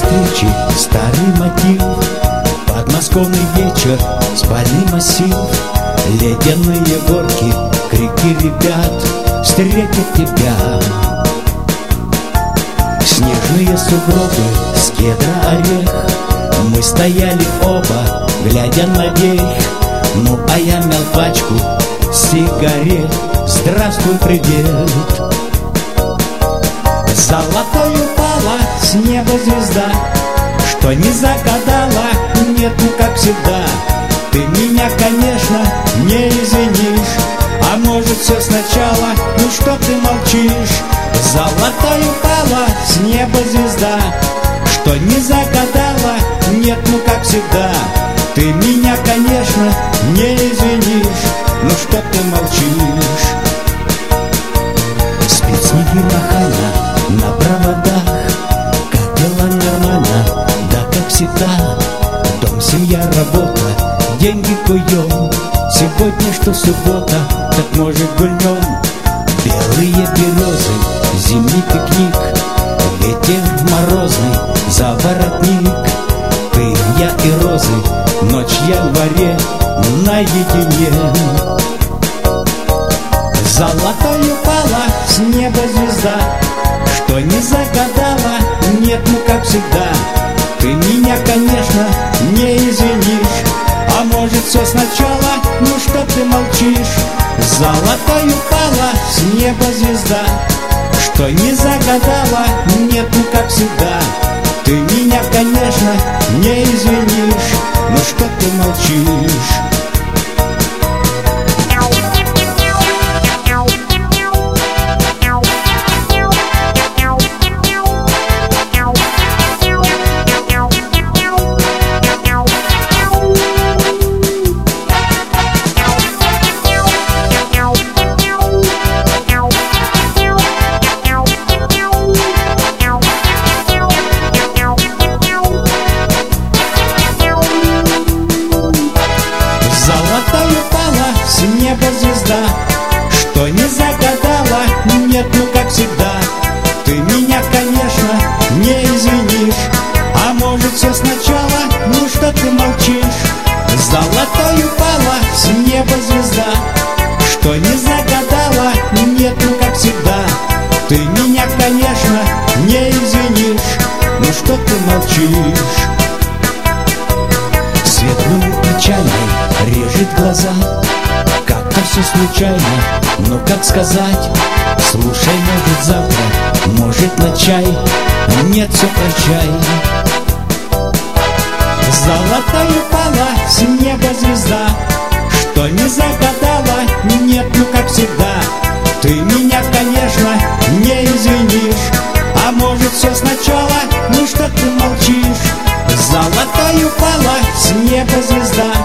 встречи старый мотив, подмосковный вечер, спальный массив, ледяные горки, крики ребят встретят тебя. Снежные сугробы с кедра орех, мы стояли оба, глядя наверх. Ну а я мял пачку сигарет. Здравствуй, привет. Золотой упала с неба звезда, что не загадала, нету как всегда. Ты меня, конечно, не извинишь, а может все сначала, ну что ты молчишь? Золотой упала с неба звезда, что не загадала, нет, ну как всегда. Ты меня, конечно, не извинишь, ну что ты молчишь? Спит снеги нахально на проводах, как дела нормально, да как всегда. Дом, семья, работа, деньги куем. Сегодня что суббота, так может гульнем. Белые березы, зимний пикник, ветер морозный, за воротник. Ты, я и розы, ночь в январе наедине. Золотой упала с неба звезда, что не загадала, нет, ну как всегда. Ты меня, конечно, не извинишь, а может все сначала, ну что ты молчишь? Золотой упала с неба звезда, что не загадала, нет, ну как всегда. Ты меня, конечно, не извинишь, ну что ты молчишь? С неба звезда, что не загадала, нет, ну как всегда. Ты меня, конечно, не извинишь, а может все сначала, ну что ты молчишь? Золотой упала с неба звезда, что не загадала, нет, ну как всегда. Ты меня, конечно, не извинишь, ну что ты молчишь? Светлую печалью режет глаза, как-то все случайно, но как сказать? Слушай, может завтра, может на чай, нет, все прощай. Золотой упала с неба звезда, что не загадала, нет, ну как всегда. Ты меня, конечно, не извинишь, а может все сначала, ну что ты молчишь? Золотой упала с неба звезда,